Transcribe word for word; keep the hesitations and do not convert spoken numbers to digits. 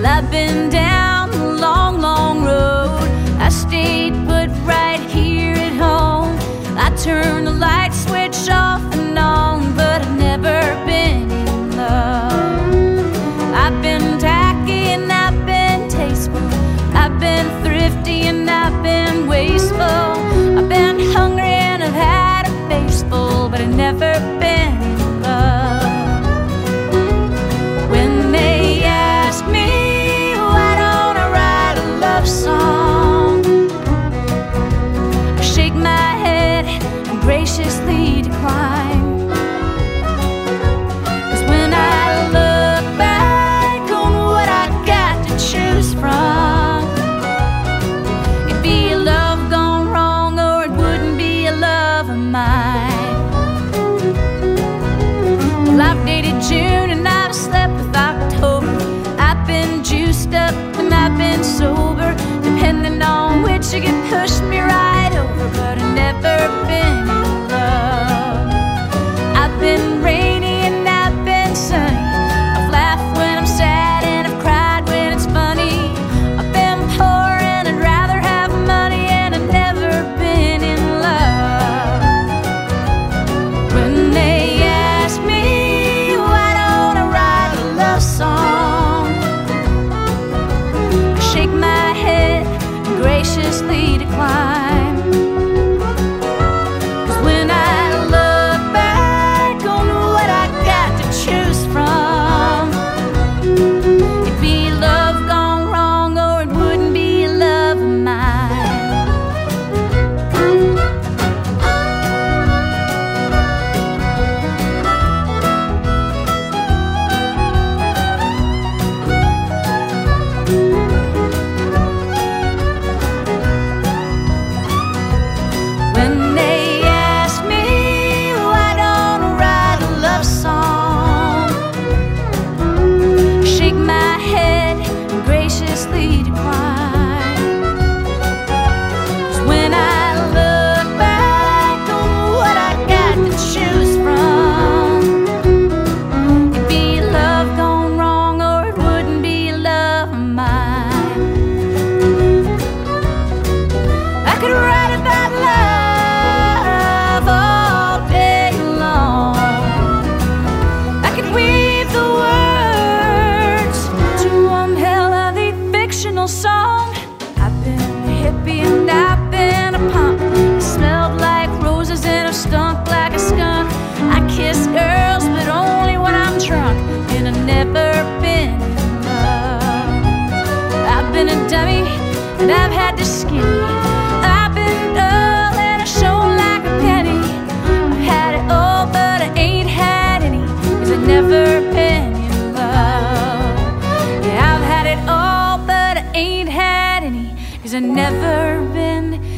I've been down the long, long road. I stayed put right here at home. I turned the light switch off and on, but I've never been in love. I've been tacky and I've been tasteful. I've been thrifty and I've been wasteful. I've been hungry and I've had a face full, but I've never been in love. When they ask me why don't I write a love song, I shake my head and graciously decline. 'Cause when I look back on what I got to choose from, it'd be a love gone wrong, or it wouldn't be a love of mine. Well, I've dated June and I've slept with October. I've been juiced up and I've been sober, depending on which you can push me right over, but I've never been in love. I've been rainy and I've been sunny. I've laughed when I'm sad and I've cried when it's funny. I've been poor and I'd rather have money, and I've never been in love. When they ask me why don't I write a love song, I shake my head and graciously decline. 'Cause when I look back on what I got to choose from, it'd be love gone wrong, or it wouldn't be a love of mine. When they ask me why don't I write a love song, I shake my head and graciously decline. 'Cause when I look back on what I got to choose from, it'd be love gone wrong, or it wouldn't be a love of mine. I could write about love all day long. I could weave the words to one hell of a fictional song. I've been a hippie and I've been a punk. I smelled like roses and I stunk like a skunk. I kiss girls, but only when I'm drunk, and I've never been in love. I've been a dummy and I've had to skinny. I've been dull and I shone like a penny. I've had it all, but I ain't had any, 'cause I've never been in love. Yeah, I've had it all, but I ain't had any, 'cause I've never been